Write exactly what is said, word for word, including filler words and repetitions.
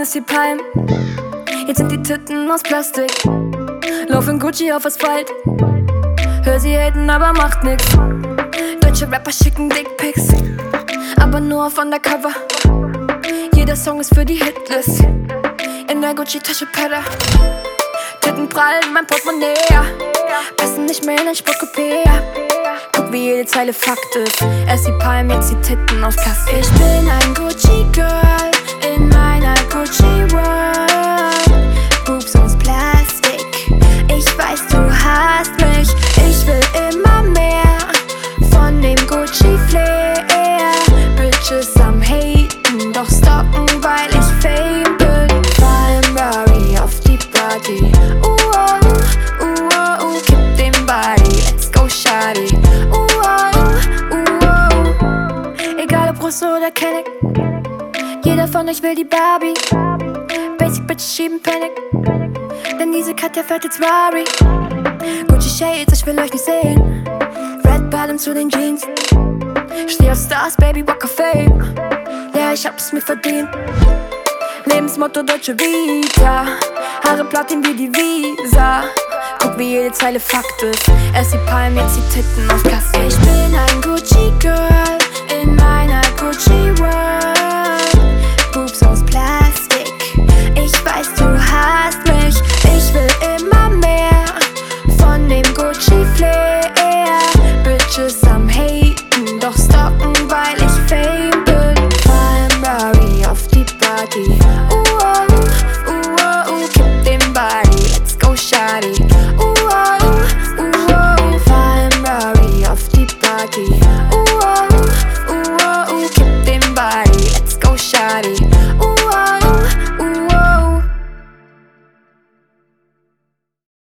erst die Palm, jetzt sind die Titten aus Plastik. Lauf in Gucci auf Asphalt, hör sie haten, aber macht nix. Deutsche Rapper schicken Dickpics, aber nur auf Undercover. Jeder Song ist für die Hitlist, in der Gucci-Tasche Pedder. Titten prallen, mein Portemonnaie, passen nicht mehr in ein Sportcoupé. Guck, wie jede Zeile Fakt ist. Erst die Palm, jetzt die Titten aus Plastik. Ich bin ein Gucci-Girl in meiner Gucci-World. Boobs aus Plastik, ich weiß, du hast mich. Ich will immer mehr von dem Gucci-Flair. Bitches am Haten, doch stalken, weil ich Fame bin. Fahr im Rari auf die Party. Uh, oh, uh, oh, uh, gib dem Body, let's go shawty. Uh, oh, uh, oh. Egal ob Russe oder Kenneck, jeder von euch will die Barbie. Basic Bitches schieben Panic, denn diese Katja fährt jetzt Rari. Gucci Shades, ich will euch nicht sehen. Red Bottom zu den Jeans. Steh auf Stars, Baby, Bock auf Fame. Ja, ich hab es mir verdient. Lebensmotto Deutsche Vita, Haare Platin wie die Visa. Guck, wie jede Zeile Fakt ist. Erst die Palm, jetzt die Titten aus Plastik. Ich bin ein Gucci-Girl